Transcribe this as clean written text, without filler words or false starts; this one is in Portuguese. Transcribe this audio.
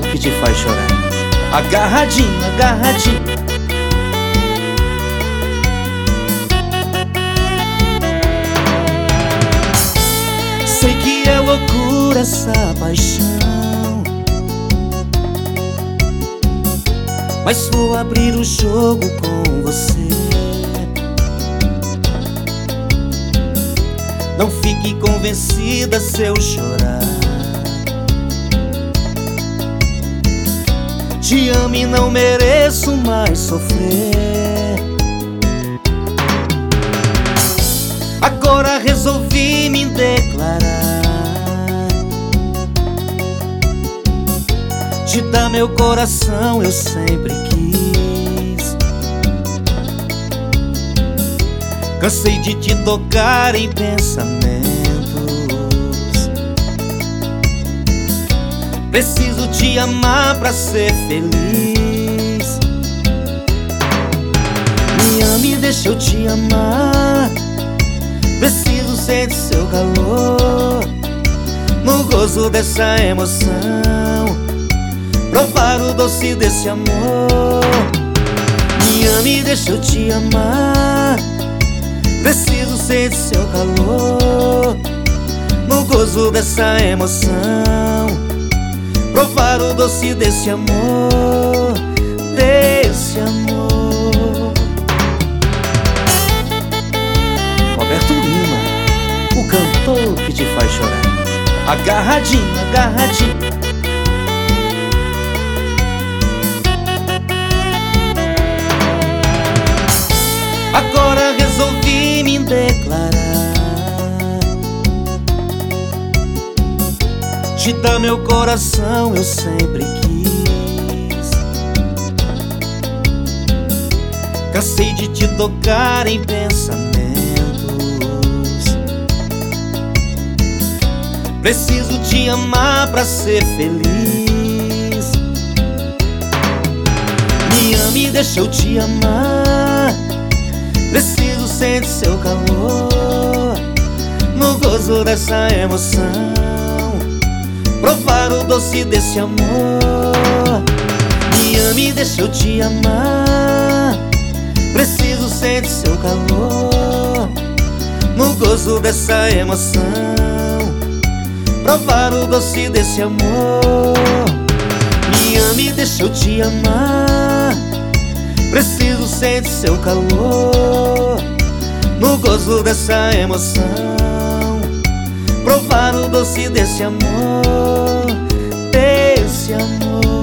que te faz chorar. Agarradinho, agarradinho. Sei que é loucura essa paixão, mas vou abrir o jogo com você. Não fique convencida se eu chorar. Te amo e não mereço mais sofrer. Agora resolvi me declarar, te dar meu coração eu sempre quis. Cansei de te tocar em pensamentos. Preciso te amar pra ser feliz. Me ame, deixa eu te amar. Preciso sentir seu calor, no gozo dessa emoção, provar o doce desse amor. Me ame, deixa eu te amar. Preciso sentir seu calor, no gozo dessa emoção, provar o doce desse amor, desse amor. Roberto Lima, o cantor que te faz chorar. Agarradinho, agarradinho. Agora resolvi me declarar, te dar meu coração eu sempre quis. Cansei de te tocar em pensamentos. Preciso te amar pra ser feliz. Me ame, deixa eu te amar. Preciso sentir seu calor, no gozo dessa emoção, provar o doce desse amor. Me ame, deixa eu te amar. Preciso sentir seu calor, no gozo dessa emoção, provar o doce desse amor. Me ame, deixa eu te amar. Preciso sentir seu calor, no gozo dessa emoção, provar o doce desse amor, desse amor.